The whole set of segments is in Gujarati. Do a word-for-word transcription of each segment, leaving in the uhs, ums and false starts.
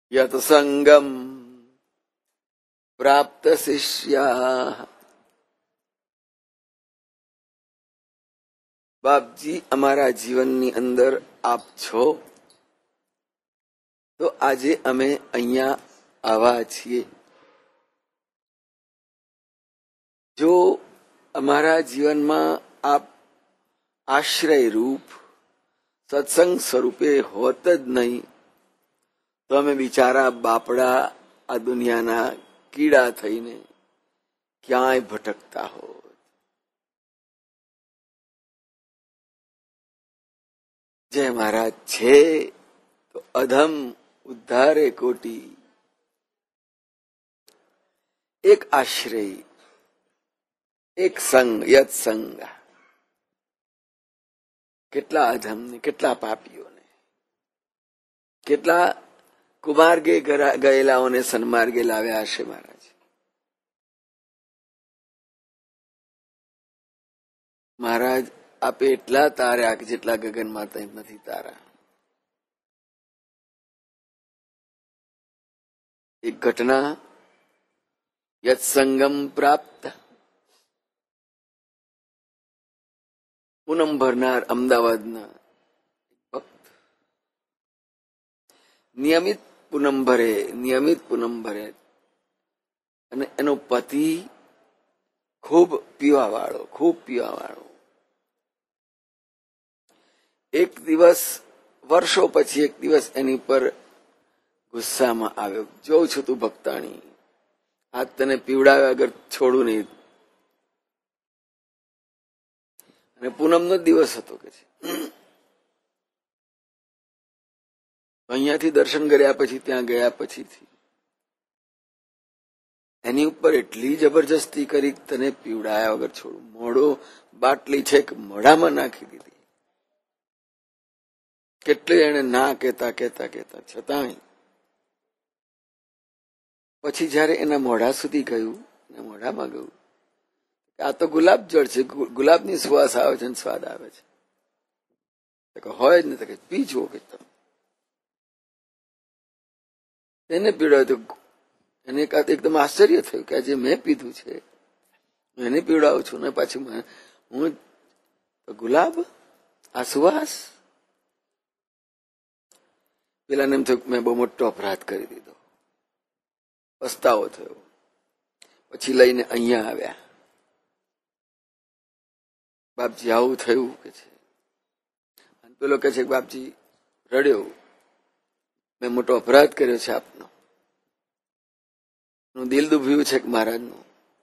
યત સંગમ પ્રાપ્ત શિષ્યા. બાપજી, અમારા જીવનની અંદર આપ છો તો આજે અમે અહીંયા આવા છીએ. જો અમારા જીવનમાં આપ આશ્રય રૂપ સત્સંગ સ્વરૂપે હોત જ નહીં તો અમે બિચારા બાપડા આ દુનિયાના કીડા થઈને ક્યાંય ભટકતા હોત. જય મહારાજ છે તો અધમ ઉદ્ધારે કોટી. એક આશ્રય, એક સંગ, યત સંગ. કેટલા અધમને, કેટલા પાપીઓને, કેટલા કુમાર્ગે ગયેલાઓને સન્માર્ગે લાવ્યા હશે મહારાજ. મહારાજ આપે એટલા તાર્યા કે જેટલા ગગનમાં તઈ નથી તારા. એક ઘટના, યત સંગમ પ્રાપ્ત. પૂનમ ભરનાર અમદાવાદના ભક્ત નિયમિત પૂનમ ભરે, નિયમિત પૂનમ ભરે અને એનો પતિ ખૂબ પીવા વાળો, ખૂબ પીવા વાળો. એક દિવસ, વર્ષો પછી એક દિવસ એની પર ગુસ્સામાં આવ્યો. જોઉં છું તું ભક્તાણી, આજ તને પીવડાવ્યા વગર છોડું નહીં. અને પૂનમનો દિવસ હતો કે છે. અહીંયાથી દર્શન કર્યા પછી ત્યાં ગયા પછીથી એની ઉપર એટલી જબરજસ્તી કરી તને પીવડાયા વગર છોડું. મોઢો બાટલી છે કે મોઢામાં નાખી દીધી. કેટલી એને ના કહેતા કહેતા કહેતા છતાંય પછી જયારે એના મોઢા સુધી ગયું, મોઢામાં ગયું, આ તો ગુલાબ જળ છે, ગુલાબની સુવાસ આવે છે, સ્વાદ આવે છે. હોય જ ને તો પી જુઓ કે તમે. એને પીવડાવ્યું તો એને એકદમ આશ્ચર્ય થયું કે આજે મેં પીધું છે, એને પીવડાવું છું ને પાછી હું ગુલાબ, આ સુવાસ. પેલાને એમ થયું મેં બહુ મોટો અપરાધ કરી દીધો, પસ્તાવો થયો. પછી લઈને અહીંયા આવ્યા. બાપજી આવું થયું કે છે. પેલો કે છે બાપજી રડ્યો, મેં મોટો અપરાધ કર્યો છે આપનો. નું દિલ દુભ્યું છે મહારાજનું.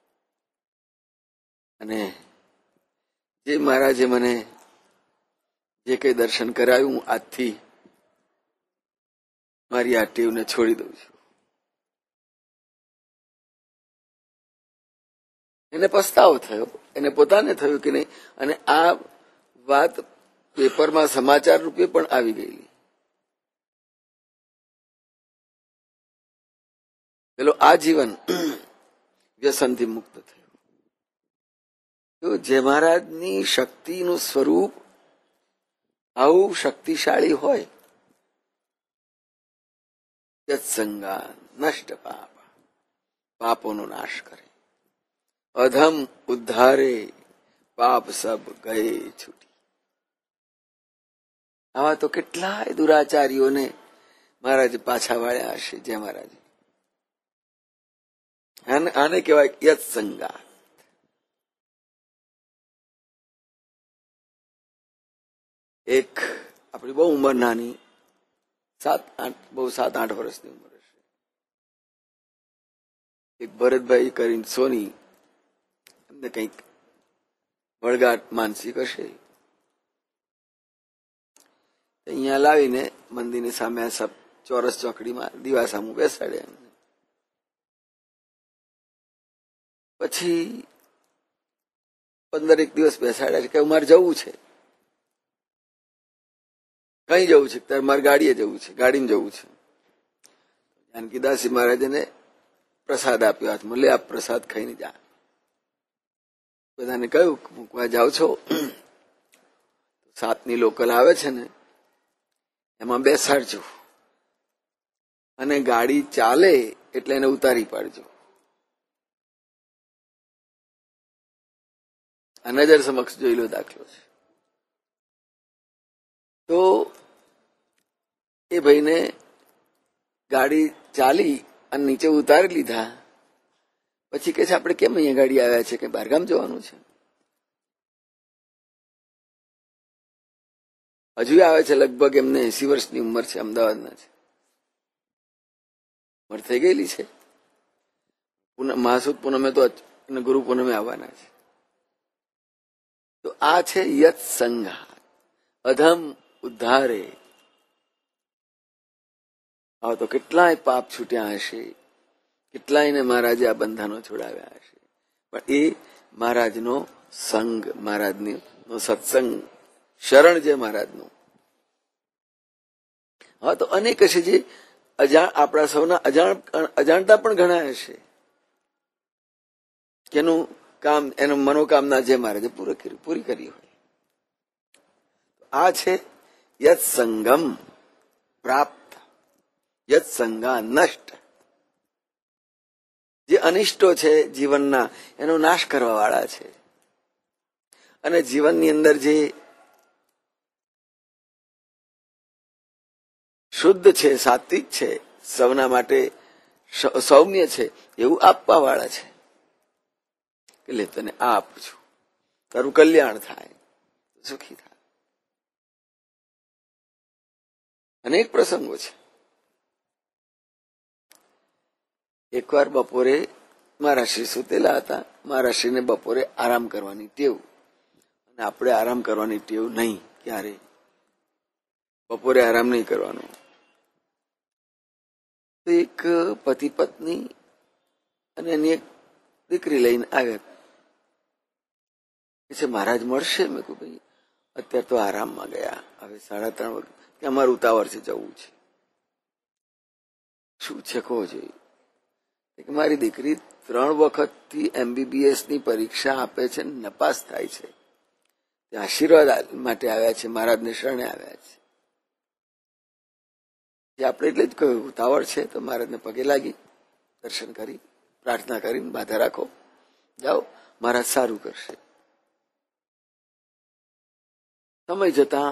અને જે મહારાજે મને જે કઈ દર્શન કરાયું, હું આજથી મારી આ ટેવને છોડી દઉં છું. એને પસ્તાવો થયો, એને પોતાને થયું કે નહીં. અને આ વાત પેપરમાં સમાચાર રૂપે પણ આવી ગયેલી. પેલો આજીવન વ્યસનથી મુક્ત થયો. તો જે મહારાજની શક્તિનું સ્વરૂપ આવું શક્તિશાળી હોય, યત્સંગા નષ્ટ પાપ, પાપોનો નાશ કરે. અધમ ઉદ્ધારે પાપ સબ ગયે છૂટી. આવા તો કેટલાય દુરાચારીઓને મહારાજ પાછા વાળ્યા હશે. જય મહારાજ. આને કહેવાય યત્સંગા. એક આપણી બહુ ઉંમર નાની, સાત આઠ બહુ સાત આઠ વર્ષની ઉંમર હશે. એક ભરતભાઈ કરીને સોની, એમને કંઈક વળગાટ માનસિક હશે. અહીંયા લાવીને મંદિરની સામે સબ ચોરસ ચોકડીમાં દીવા સામું બેસાડ્યા. પછી પંદર એક દિવસ બેસાડ્યા છે કે મારે જવું છે. કઈ જવું છે? ત્યારે મારે ગાડીએ જવું છે, ગાડીમાં જવું છે. જાનકીદાસજી મહારાજને પ્રસાદ આપ્યો હાથમાં, લે આપ પ્રસાદ ખાઈને જા. બધાને કહ્યું મૂકવા જાઓ છો, સાતની લોકલ આવે છે ને એમાં બેસાડજો. અને ગાડી ચાલે એટલે એને ઉતારી પાડજો. આ નજર સમક્ષ જોયેલો દાખલો છે. તો એ ભાઈને ગાડી ચાલી અને નીચે ઉતારી લીધા. પછી કે છે આપણે કેમ અહીંયા ગાડી આવ્યા છે, કે બહારગામ જવાનું છે? હજુ આવે છે, લગભગ એમને એસી વર્ષની ઉંમર છે, અમદાવાદના છે, ઉંમર થઈ ગયેલી છે. મહાસુદ પૂનમે તો ગુરુ પૂનમે આવવાના છે. તો આ છે યત સંઘાત, અધમ ઉદ્ધારે. આ તો કેટલાય પાપ છૂટ્યા હશે, કેટલાયને મહારાજે આ બંધનો છોડાવ્યા હશે, પણ એ મહારાજનો સંગ, મહારાજનો સત્સંગ, શરણ જે મહારાજનું. હા, તો અનેક હશે જે અજાણ, આપણા સૌના અજાણ અજાણતા પણ ઘણા હશે કે એનું કામ, એનું મનોકામના જે મહારાજે પૂરી કરી હોય. આ છે યત સંગમ પ્રાપ્ત, યત સંગા નષ્ટ. જે અનિષ્ટો છે જીવનના, એનો નાશ કરવા વાળા છે. અને જીવનની અંદર જે શુદ્ધ છે, સાત્વિક છે, સૌના માટે સૌમ્ય છે, એવું આપવા વાળા છે. કે લે, તને આ આપું છું, તારું કલ્યાણ થાય, સુખી થાય. અનેક પ્રસંગો છે. એકવાર બપોરે મારા શ્રી સુતેલા હતા. મારા શ્રીને બપોરે આરામ કરવાની ટેવ, અને આપણે આરામ કરવાની ટેવ નહીં. ક્યારે બપોરે આરામ નહીં કરવાનો. તો એક પતિ પત્ની અને એની એક દીકરી લઈને આવ્યા. કે છે મહારાજ મળશે? મેં કહ્યું ભાઈ અત્યારે તો આરામમાં ગયા, હવે સાડા ત્રણ વાગે, કે અમારે ઉતાવળ છે, જવું છે. શું છે કહો જોઈએ? મારી દીકરી ત્રણ વખતથી એમબીબીએસ ની પરીક્ષા આપે છે, નપાસ થાય છે. આશીર્વાદ માટે આવ્યા છે, મહારાજને શરણે આવ્યા છે. જે આપણે એટલે જ કહ્યું ઉતાવળ છે, તો મહારાજને પગે લાગી દર્શન કરી પ્રાર્થના કરીને બાધા રાખો, જાઓ, મહારાજ સારું કરશે. સમય જતા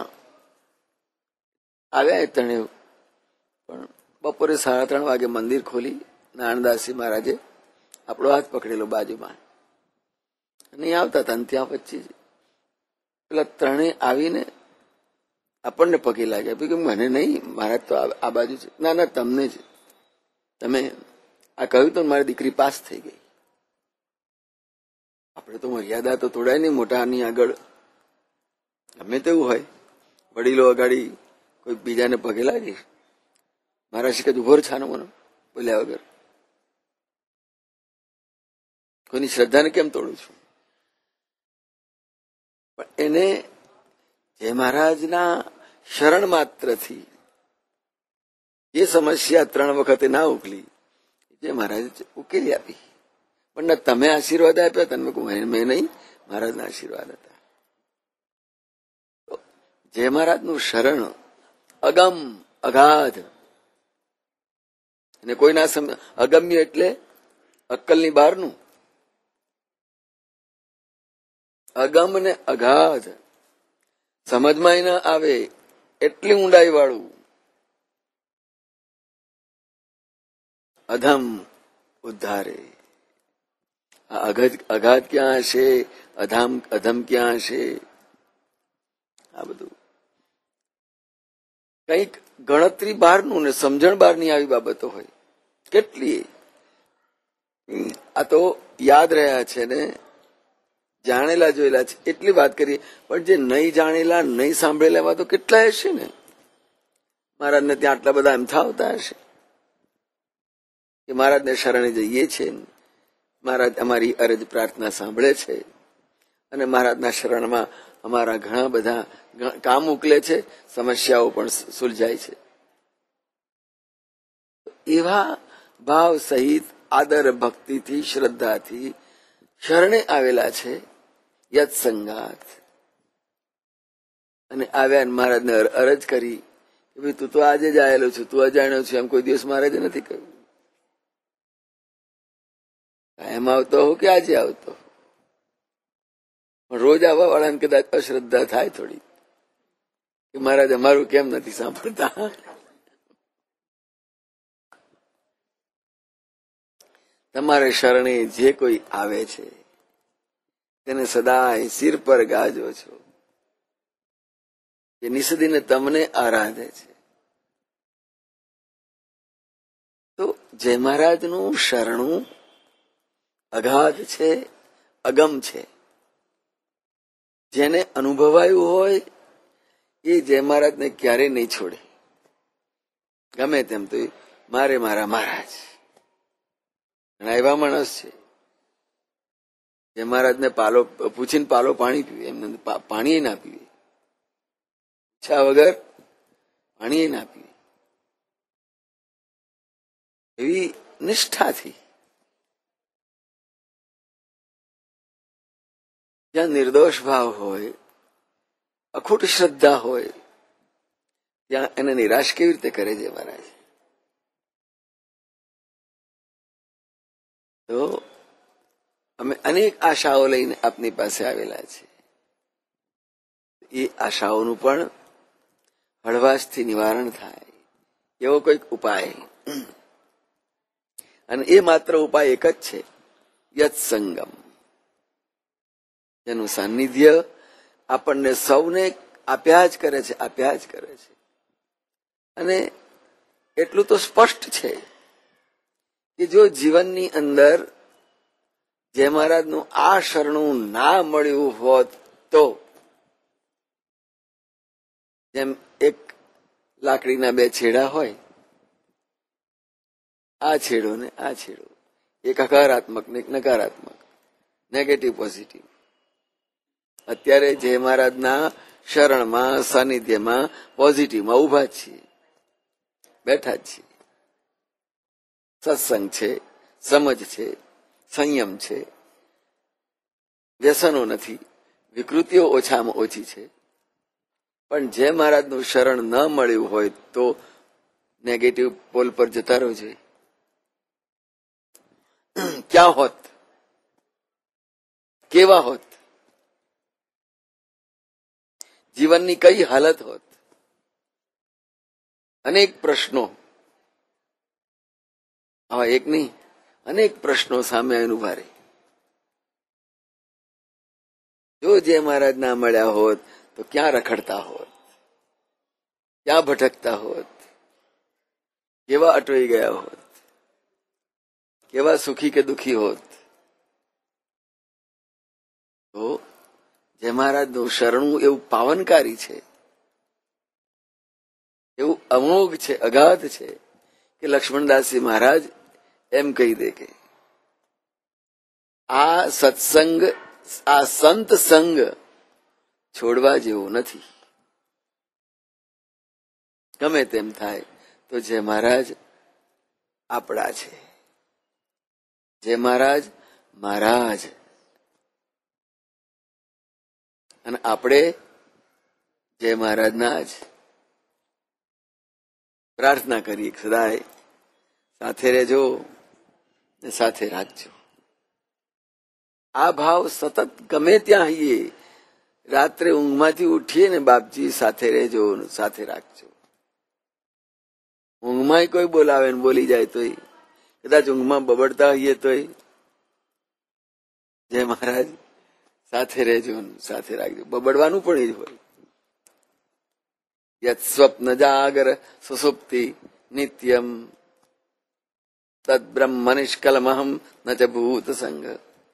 આવ્યા એ ત્રણે, પણ બપોરે સાડા ત્રણ વાગે મંદિર ખોલી નારાયણદાસજી મહારાજે આપણો હાથ પકડેલો બાજુમાં, નહીં આવતા હતા. ત્યાં પછી પેલા ત્રણે આવીને આપણને પગે લાગ્યા. કે મને નહીં, મહારાજ તો આ બાજુ છે. ના ના, તમને જ, તમે આ કહ્યું તો મારી દીકરી પાસ થઈ ગઈ. આપણે તો મર્યાદા તો તોડાય નહીં મોટાની આગળ. ગમે તેવું હોય, વડીલો અગાડી કોઈ બીજાને પગે લાગી. મારા શિકત ઉભો છાનો મનો બોલ્યા વગર. કોઈની શ્રદ્ધાને કેમ તોડું છું? પણ એને જે મહારાજના શરણ માત્રથી જે સમસ્યા ત્રણ વખતે ના ઉકેલી, જે મહારાજે ઉકેલી આપી. પણ તમે આશીર્વાદ આપ્યા, તમે મેં નહીં, મહારાજના આશીર્વાદ હતા. જે મહારાજનું શરણ અગમ અગાધ, અને કોઈના સમ અગમ્ય એટલે અક્કલની બહારનું, અગમ ને અગાધ, સમજમાં ના આવે એટલી ઊંડાઈ વાળું. અધમ ઉદ્ધારે. અગાધ ક્યાં હશે, અધમ અધમ ક્યાં હશે? આ બધું કઈક ગણતરી બહારનું ને સમજણ બહારની આવી બાબતો હોય કેટલી. આ તો યાદ રહ્યા છે ને જાણેલા જોયેલા છે એટલી વાત કરીએ, પણ જે નહીં જાણેલા નહીં સાંભળેલા એવા તો કેટલા હશે ને. મહારાજને ત્યાં આટલા બધા એમ થાવતા હશે કે મહારાજને શરણે જઈએ છીએ, મહારાજ અમારી અરજ પ્રાર્થના સાંભળે છે, અને મહારાજના શરણમાં અમારા ઘણા બધા કામ ઉકલે છે, સમસ્યાઓ પણ સુલઝાય છે. એવા ભાવ સહિત આદર ભક્તિથી શ્રદ્ધાથી શરણે આવેલા છે યત સંગાત. અને આવ્યા મહારાજને અરજ કરી કે ભાઈ તું તો આજે જ આવેલો છું, તું અજાણ્યો છું, એમ કોઈ દિવસ મહારાજે નથી કહ્યું. એમ આવતો હોઉં કે આજે આવતો, પણ રોજ આવવા વાળાને કદાચ અશ્રદ્ધા થાય થોડી કે મહારાજ અમારું કેમ નથી સાંભળતા. તમારે શરણે જે કોઈ આવે છે તેને સદાય શિર પર ગાજો છો, જે નિષદીને તમને આરાધે છે. તો જય મહારાજનું શરણું અગાધ છે, અગમ છે. જેને અનુભવાયું હોય એ જય મહારાજને ક્યારેય નહીં છોડે, ગમે તેમ તો મારે મારા મહારાજ. ઘણા એવા માણસ છે જય મહારાજને પાલો પૂછીને પાલો પાણી પીવે, એમને પાણી ના પીવે, ઈચ્છા વગર પાણી ના પીવે, એવી નિષ્ઠાથી. જ્યાં નિર્દોષ ભાવ હોય, અખૂટ શ્રદ્ધા હોય, ત્યાં એને નિરાશ કેવી રીતે કરે છે મહારાજ? તો અમે અનેક આશાઓ લઈને આપની પાસે આવેલા છે. એ આશાઓનું પણ હળવાશથી નિવારણ થાય એવો કોઈક ઉપાય, અને એ માત્ર ઉપાય એક જ છે, યત સંગમ. જેનું સાનિધ્ય આપણને સૌને આપ્યા જ કરે છે, આપ્યા જ કરે છે. અને એટલું તો સ્પષ્ટ છે કે જો જીવનની અંદર જય મહારાજનું આ શરણું ના મળ્યું હોત તો જેમ એક લાકડીના બે છેડા હોય, આ છેડો ને આ છેડો, એક હકારાત્મક ને એક નકારાત્મક, નેગેટિવ પોઝિટિવ. અત્યારે જય મહારાજના શરણમાં સાનિધ્યમાં પોઝિટિવમાં ઉભા જ છીએ, બેઠા જ છીએ. સત્સંગ છે, સમજ છે, સંયમ છે, વ્યસનો નથી, વિકૃતિઓ ઓછામાં ઓછી છે. પણ જય મહારાજનું શરણ ન મળ્યું હોય તો નેગેટિવ પોલ પર જતા રહો જોઈએ. ક્યાં હોત, કેવા હોત, જીવનની કઈ હાલત હોત? અનેક પ્રશ્નો, આવા એક નહીં, અનેક પ્રશ્નો સામે આવીને ઉભા રહે. જો જય મહારાજ ના મળ્યા હોત તો ક્યાં રખડતા હોત, ક્યાં ભટકતા હોત, કેવા અટવાઈ ગયા હોત, કેવા સુખી કે દુખી હોત. તો જય મહારાજનું શરણું એવું પાવનકારી છે, એવું અમોઘ છે, અગાધ છે કે લક્ષ્મણદાસજી મહારાજ એમ કહી દે કે આ સત્સંગ, આ સંત સંગ છોડવા જેવો નથી. ગમે તેમ થાય તો જય મહારાજ આપણા છે, જય મહારાજ મહારાજ, અને આપણે જય મહારાજના જ. પ્રાર્થના કરીએ સદાય સાથે રહેજો ને સાથે રાખજો. આ ભાવ સતત ગમે ત્યાં આવીએ, રાત્રે ઊંઘમાંથી ઉઠીએ ને બાપજી સાથે રહેજો, સાથે રાખજો. ઊંઘમાં કોઈ બોલાવે ને બોલી જાય તોય, કદાચ ઊંઘમાં બબડતા હોઈએ તોય જય મહારાજ સાથે રહેજો, સાથે રાખજો. બબડવાનું પણ એ જ હોય. યત સ્વપ્ન જાગર સુષુપ્તિ નિત્યમ તદ બ્રહ્મ નિષ્કલમહમ ન ચ ભૂત સંગ.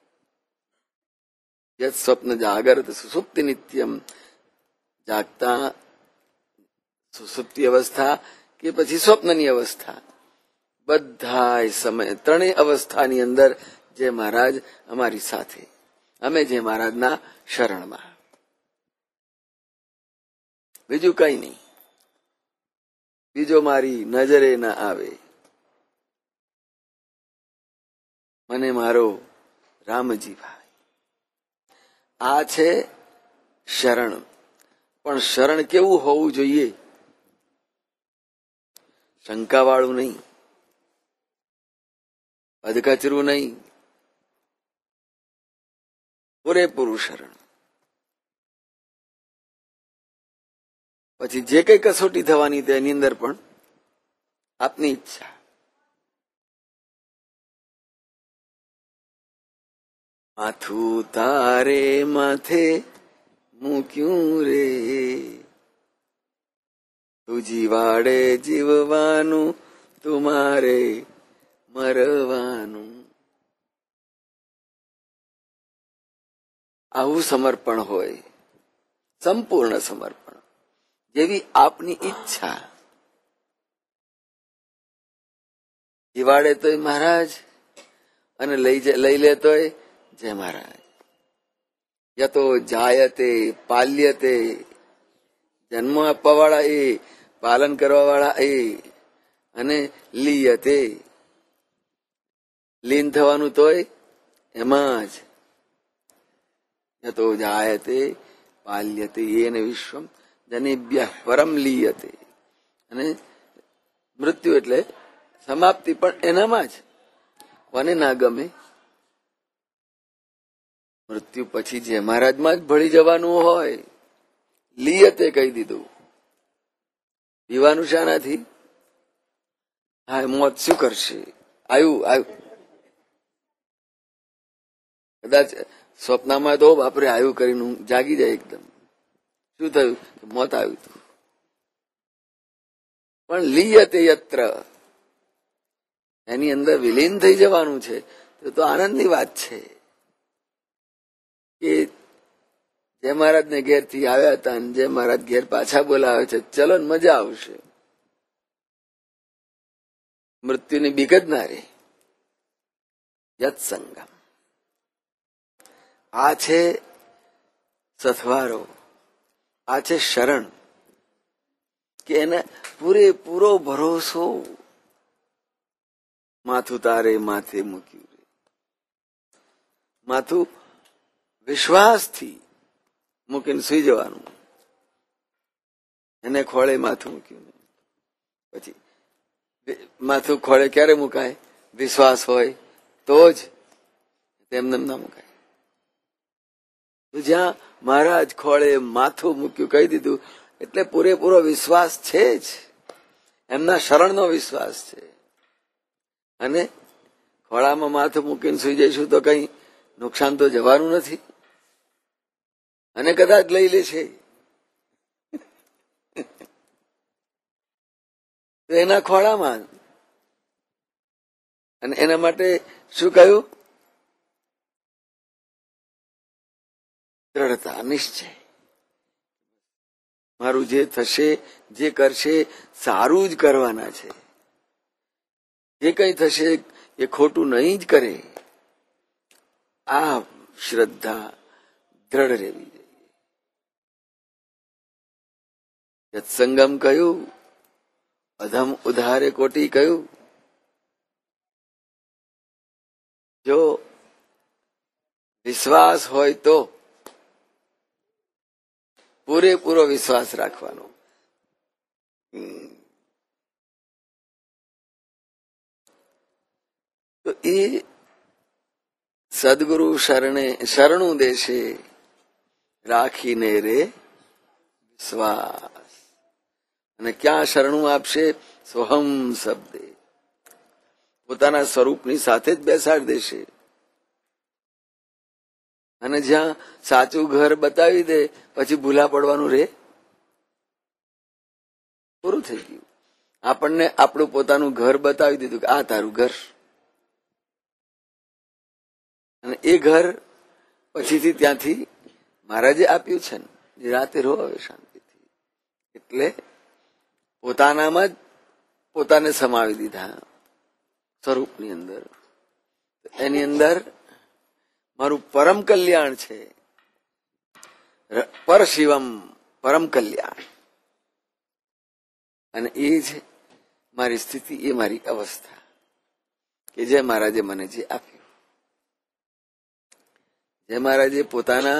યત સ્વપ્ન જાગર સુષુપ્તિ નિત્યમ. જાગતા સુષુપ્તિ અવસ્થા કે પછી સ્વપ્નની અવસ્થા, બધા સમય ત્રણેય અવસ્થાની અંદર જે મહારાજ અમારી સાથે, અમે જે મહારાજના શરણમાં, બીજું કઈ નહીં. બીજો મારી નજરે ના આવે. મને મારો રામજી ભાઈ. આ છે શરણ. પણ શરણ કેવું હોવું જોઈએ? શંકાવાળું નહીં, અધકચરું નહીં, પૂરેપૂરું શરણ. પછી જે કઈ કસોટી થવાની તેની અંદર પણ આપની ઈચ્છા. માથું તારે માથે મૂક્યું રે, તું જીવાડે જીવવાનું, તુમારે મરવાનું. આવું સમર્પણ હોય, સંપૂર્ણ સમર્પણ, જેવી આપની ઈચ્છા. જીવાડે તોય મહારાજ અને લઈ લઈ લેતોય જય મહારાજ. યતો જાયતે પાલ્યતે, જન્મ આપવા વાળા એ, પાલન કરવા વાળા એ, અને લીયતે, લીન થવાનું તોય એમાં જ. યતો જાયતે પાલ્યતે એને વિશ્વમ જનેભ્ય પરમ લીયતે. અને મૃત્યુ એટલે સમાપ્તિ પણ એનામાં જ. કોને ના ગમે? મૃત્યુ પછી જે મહારાજમાં જ ભળી જવાનું હોય. લીયતે કહી દીધું. પીવાનું શાનાથી? હા, મોત શું કરશે? આવ્યું આવ્યું કદાચ સ્વપ્નમાં તો બાપરે આવ્યું કરીને જાગી જાય એકદમ. શું થયું? મોત આવ્યું હતું. પણ લીયતે યત્ર, એની અંદર વિલીન થઈ જવાનું છે. તો તો આનંદની વાત છે કે જે મહારાજ ને ઘેર થી આવ્યા હતા અને જે મહારાજ ઘેર પાછા બોલાવે છે, ચલો ને મજા આવશે. મૃત્યુની બીક જ ના રે. યત્સંગમ, આ છે સથવારો, આ છે શરણ, કે એને પૂરેપૂરો ભરોસો. માથું તારે માથે મૂક્યું રે, માથું વિશ્વાસથી મૂકીને સુઈ જવાનું. એને ખોળે માથું મૂક્યું. પછી માથું ખોળે ક્યારે મુકાય? વિશ્વાસ હોય તો જ, તેમને ના મુકાય. તો જ્યાં મહારાજ ખોળે માથું મૂક્યું કહી દીધું એટલે પૂરેપૂરો વિશ્વાસ છે જ. એમના શરણનો વિશ્વાસ છે. અને ખોળામાં માથું મૂકીને સુઈ જઈશું તો કઈ નુકસાન તો જવાનું નથી. અને કદાચ લઈ લેશે તો એના ખોળામાં. અને એના માટે શું કહ્યું? દ્રઢતા, નિશ્ચય. મારું જે થશે, જે કરશે, સારું જ કરવાના છે. જે કઈ થશે એ ખોટું નહીં જ કરે. આ શ્રદ્ધા દ્રઢ રહેવી જોઈએ. સત્સંગમ કહ્યું, અધમ ઉધારે કોટી કહ્યું. જો વિશ્વાસ હોય તો પૂરેપૂરો વિશ્વાસ રાખવાનો. તો એ સદગુરુ શરણે શરણું દેશે રાખીને રે વિશ્વાસ. અને ક્યાં શરણું આપશે? સોહમ શબ્દે, પોતાના સ્વરૂપની સાથે જ બેસાડી દેશે. અને જ્યાં સાચું ઘર બતાવી દે પછી ભૂલા પડવાનું રે? પૂરું થઈ ગયું. આપણને આપણું પોતાનું ઘર બતાવી દીધું કે આ તારું ઘર. અને એ ઘર પછીથી ત્યાંથી મહારાજે આપ્યું છે ને, નિરાતે રહો હવે શાંતિથી. એટલે પોતાનામાં જ પોતાને સમાવી દીધા સ્વરૂપની અંદર. એની અંદર મારું પરમ કલ્યાણ છે. પર શિવમ પરમ કલ્યાણ. અને એ છે મારી સ્થિતિ, એ મારી અવસ્થા કે જે મહારાજે મને જે આપ્યું. જે મહારાજે પોતાના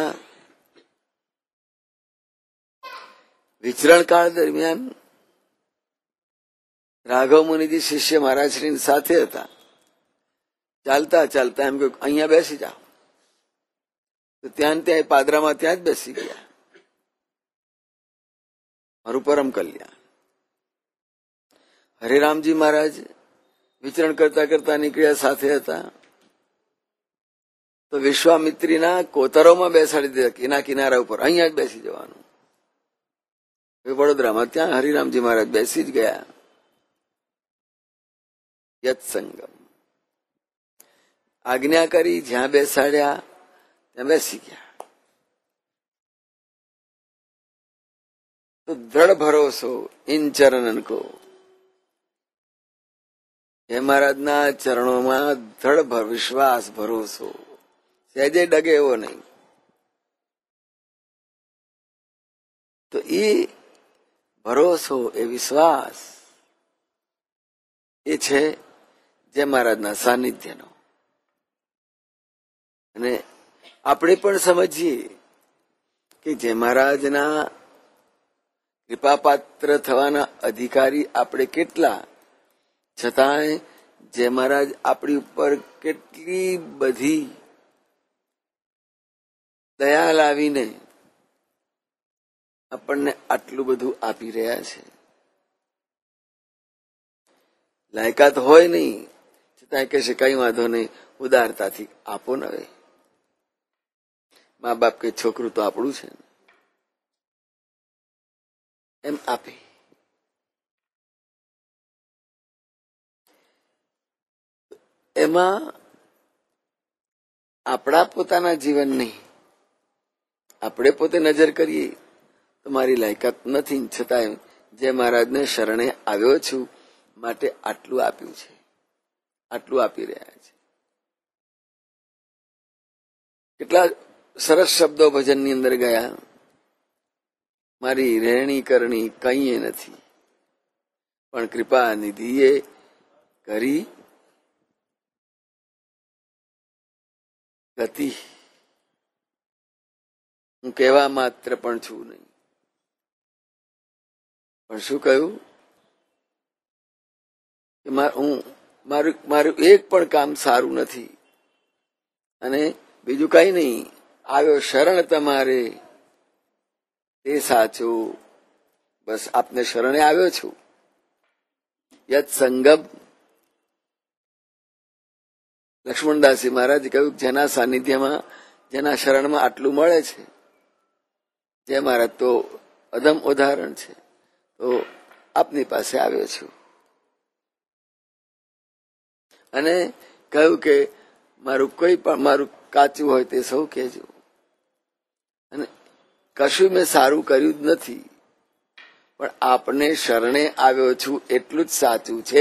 વિચરણ કાળ દરમિયાન રાઘવ મુનિજી શિષ્ય મહારાજશ્રીની સાથે હતા. ચાલતા ચાલતા એમ કહ્યું અહીંયા બેસી જાઓ. તો ત્યાં ત્યાં પાદરામાં ત્યાં જ બેસી ગયા. મારું પરમ કલ્યાણ. હરિરામજી મહારાજ વિચરણ કરતા કરતા નીકળ્યા, સાથે હતા. તો વિશ્વામિત્રીના કોતરોમાં બેસાડી દીધા એના કિનારા ઉપર, અહીંયા જ બેસી જવાનું. વડોદરામાં ત્યાં હરિરામજી મહારાજ બેસી જ ગયા. યત સંગમ આજ્ઞા કરી, જ્યાં બેસાડ્યા ત્યાં બેસી ગયા. તો દ્રઢ ભરોસો ઇન ચરણન કો, હે મહારાજના ચરણોમાં દ્રઢ વિશ્વાસ ભરોસો, સહેજે ડગે એવો નહીં. તો એ ભરોસો, એ વિશ્વાસ એ છે જે મહારાજના સાનિધ્યનો. અને આપણે પણ સમજીએ કે જે મહારાજના કૃપાપાત્ર થવાના અધિકારી આપણે કેટલા, છતાંય જે મહારાજ આપણી ઉપર કેટલી બધી દયા લાવીને આપણને આટલું બધું આપી રહ્યા છે. લાયકાત હોય નહીં છતાં કહેશે કઈ વાંધો નહીં, ઉદારતાથી આપો ને. હવે મા બાપ કે છોકરું તો આપણું છે એમ આપે. એમાં આપણા પોતાના જીવન નહીં, આપણે પોતે નજર કરીએ તો મારી લાયકાત નથી, છતાં જે મહારાજને શરણે આવ્યો છું માટે આટલું આપ્યું છે, આટલું આપી રહ્યા છે. કેટલા સરસ શબ્દો ભજનની અંદર ગયા. મારી રહેણી કરણી કઈ નથી, પણ કૃપા નિધિએ કરી ગતિ. હું કહેવા માત્ર પણ છું નહીં, પણ શું કહ્યું કે હું મારું મારું એક પણ કામ સારું નથી, અને બીજું કઈ નહીં, આવ્યો શરણ તમારે તે સાચો. બસ આપને શરણે આવ્યો છું. યત સંગમ, લક્ષ્મણદાસજી મહારાજે કહ્યું જેના સાનિધ્યમાં, જેના શરણમાં આટલું મળે છે, જે મહારાજ તો અદમ ઉદાહરણ છે, તો આપની પાસે આવ્યો છું. અને કહ્યું કે મારું કોઈ પણ મારું કાચું હોય તે સૌ કહેજો. અને કશું મેં સારું કર્યું જ નથી, પણ આપને શરણે આવ્યો છું એટલું જ સાચું છે.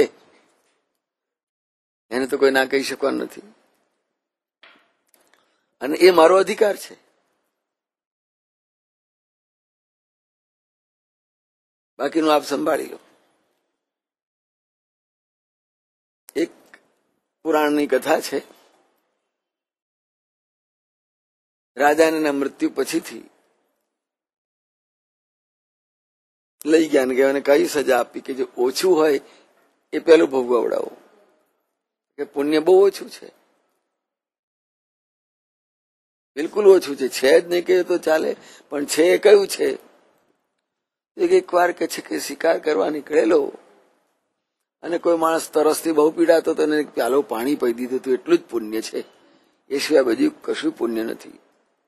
એને તો કોઈ ના કહી શકવાનું નથી, અને એ મારો અધિકાર છે. બાકીનું આપ સંભાળી લો. એક પુરાણની કથા છે. રાજાના મૃત્યુ પછીથી લઈ ગયા ને એને કઈ સજા આપી કે જે ઓછું હોય એ પેલું ભોગવડાવો, કે પુણ્ય બહુ ઓછું છે, બિલકુલ ઓછું છે, છે જ નહીં કે તો ચાલે, પણ છે એ કયું છે? એક વાર કે છે કે શિકાર કરવા નીકળેલો અને કોઈ માણસ તરસથી બહુ પીડાતો તો એને પ્યાલો પાણી પી દીધું હતું, એટલું જ પુણ્ય છે. એ સિવાય બધું કશું પુણ્ય નથી.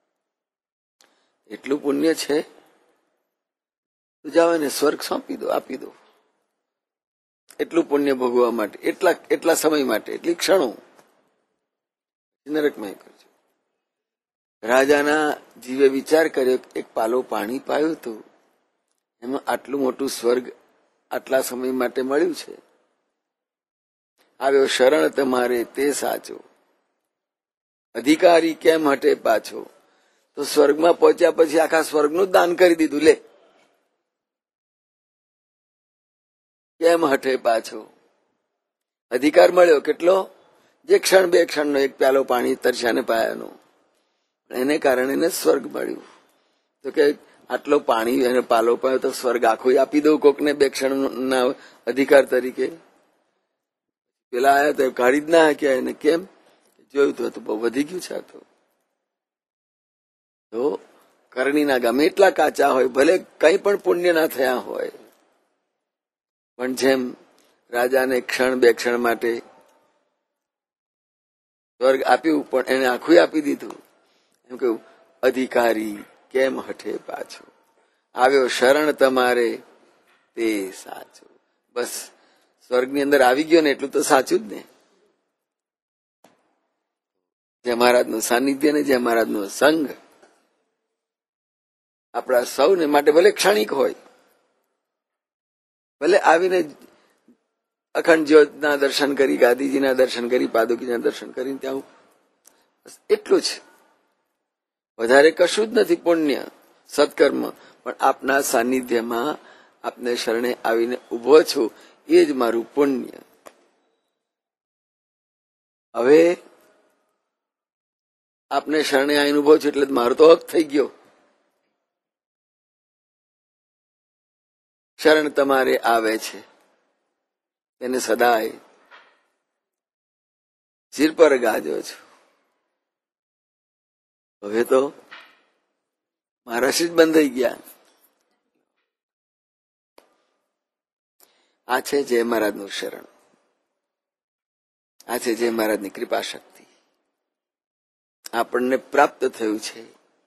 એટલું પુણ્ય છે તો જાઓ એને સ્વર્ગ સોંપી દો, આપી દો. એટલું પુણ્ય ભોગવવા માટે, એટલા એટલા સમય માટે, એટલી ક્ષણો નરકમય કરજો. રાજાના જીવે વિચાર કર્યો, એક પાલો પાણી પાયું હતું, એમાં આટલું મોટું સ્વર્ગ આટલા સમય માટે મળ્યું છે. આવ્યો શરણ તમારે તે સાચો, અધિકારી કેમ હટે પાછો. તો સ્વર્ગમાં પહોંચ્યા પછી આખા સ્વર્ગનું દાન કરી દીધું. લે, કેમ હટે પાછો? અધિકાર મળ્યો કેટલો? જે ક્ષણ બે ક્ષણનો એક પ્યાલો પાણી તરસ્યાને પાયાનો, એને કારણે એને સ્વર્ગ મળ્યું. તો કે આટલો પાણી અને પાલો પાયો તો સ્વર્ગ આખો આપી દઉં કોકને બે ક્ષણના અધિકાર તરીકે. પેલા આયા તો કાઢી જ ના ક્યાં એને કેમ જોયું તો બહુ વધી ગયું છે. આ તો તો કરણીના ગમે એટલા કાચા હોય, ભલે કઈ પણ પુણ્ય ના થયા હોય, પણ જેમ રાજાને ક્ષણ બે ક્ષણ માટે સ્વર્ગ આપ્યું પણ એને આખું આપી દીધું. એમ કહ્યું અધિકારી કેમ હઠે પાછો, આવ્યો શરણ તમારે તે સાચું. બસ સ્વર્ગની અંદર આવી ગયો ને એટલું તો સાચું જ ને. જય મહારાજનું સાનિધ્ય ને જય મહારાજનો સંગ આપણા સૌને માટે ભલે ક્ષણિક હોય, ભલે આવીને અખંડ જ્યોતના દર્શન કરી, ગાદીજીના દર્શન કરી, પાદુકીના દર્શન કરીને ત્યાં એટલું જ, વધારે કશું જ નથી. પુણ્ય સત્કર્મ પણ આપના સાનિધ્યમાં આપને શરણે આવીને ઉભો છું એ જ મારું પુણ્ય. હવે આપને શરણે આવીને ઉભો છું એટલે મારો તો હક થઈ ગયો. શરણ તમારે આવે છે એને સદાય શિર પર ગાજો છું. હવે તો મારા શીર બંધ થઈ ગયા. આ છે જય મહારાજનું શરણ, આ છે જય મહારાજની કૃપા શક્તિ આપણને પ્રાપ્ત થયું છે.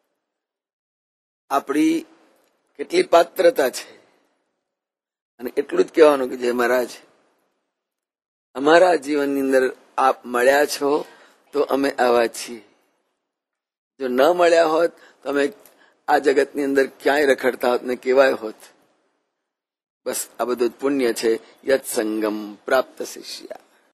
આપણી કેટલી પાત્રતા છે અને એટલું જ કહેવાનું કે જય મહારાજ અમારા જીવનની અંદર આપ મળ્યા છો તો અમે આવા છીએ. જો ન મળ્યા હોત તો અમે આ જગતની અંદર ક્યાંય રખડતા હોત ને કેવાય હોત. બસ આ બધું પુણ્ય છે. યત સંગમ પ્રાપ્ત શિષ્યા.